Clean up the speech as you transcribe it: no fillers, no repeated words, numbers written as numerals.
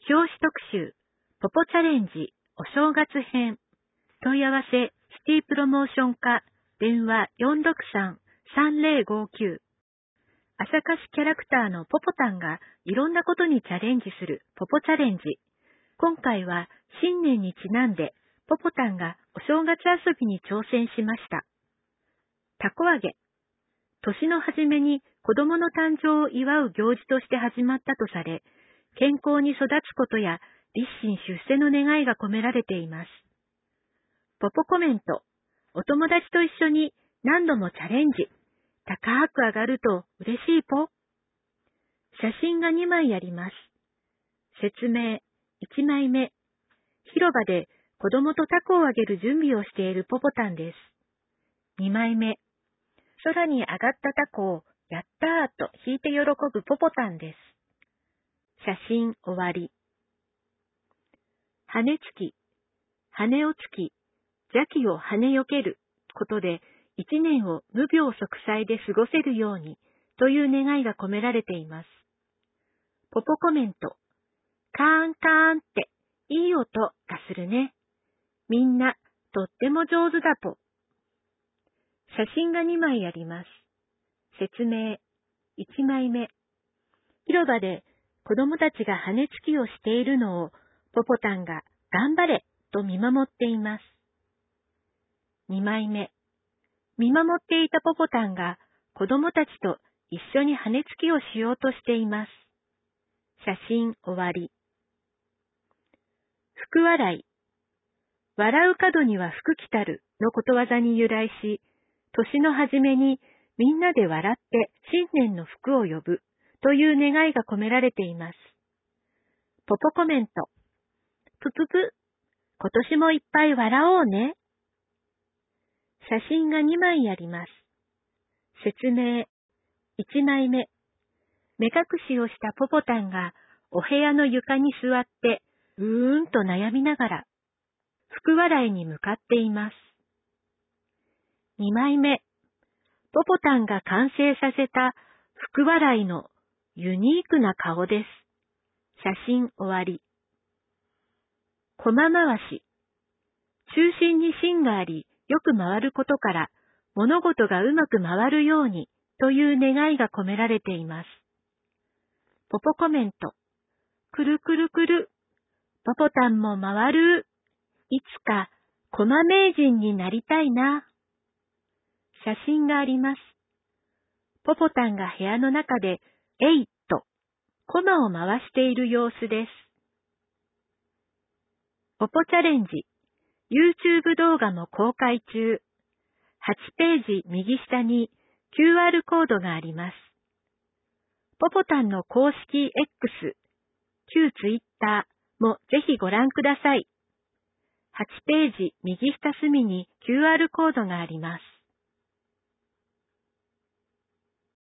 表紙特集、ポポチャレンジ、お正月編。問い合わせ、シティプロモーション課、電話463-3059。朝霞市キャラクターのポポタンがいろんなことにチャレンジするポポチャレンジ。今回は新年にちなんで、ポポタンがお正月遊びに挑戦しました。たこ揚げ。年の初めに子供の誕生を祝う行事として始まったとされ、健康に育つことや立身出世の願いが込められています。ポポコメント。お友達と一緒に何度もチャレンジ。高く上がると嬉しいポ。写真が2枚あります。説明。1枚目。広場で子供とタコを揚げる準備をしているポポタンです。2枚目。空に上がったタコをやったーと引いて喜ぶポポタンです。写真終わり。羽つき。羽をつき、邪気を跳ねよけることで一年を無病息災で過ごせるようにという願いが込められています。ポポコメント。カーンカーンっていい音がするね。みんなとっても上手だポ。写真が2枚あります。説明。1枚目。広場で子供たちが羽つきをしているのをポポタンが頑張れと見守っています。2枚目。見守っていたポポタンが子供たちと一緒に羽つきをしようとしています。写真終わり。福笑い。笑う角には福来たるのことわざに由来し、年の初めにみんなで笑って新年の福を呼ぶという願いが込められています。ポポコメント。ぷぷぷ。今年もいっぱい笑おうね。写真が2枚あります。説明。1枚目。目隠しをしたポポタンがお部屋の床に座ってうーんと悩みながら福笑いに向かっています。2枚目。ポポタンが完成させた福笑いのユニークな顔です。写真終わり。駒回し。中心に芯があり、よく回ることから、物事がうまく回るようにという願いが込められています。ポポコメント。くるくるくる。ポポタンも回る。いつか、駒名人になりたいな。写真があります。ポポタンが部屋の中で、えいっと、駒を回している様子です。ポポチャレンジ。YouTube 動画も公開中。8ページ右下に QR コードがあります。ポポタンの公式 X、旧 Twitter もぜひご覧ください。8ページ右下隅に QR コードがあります。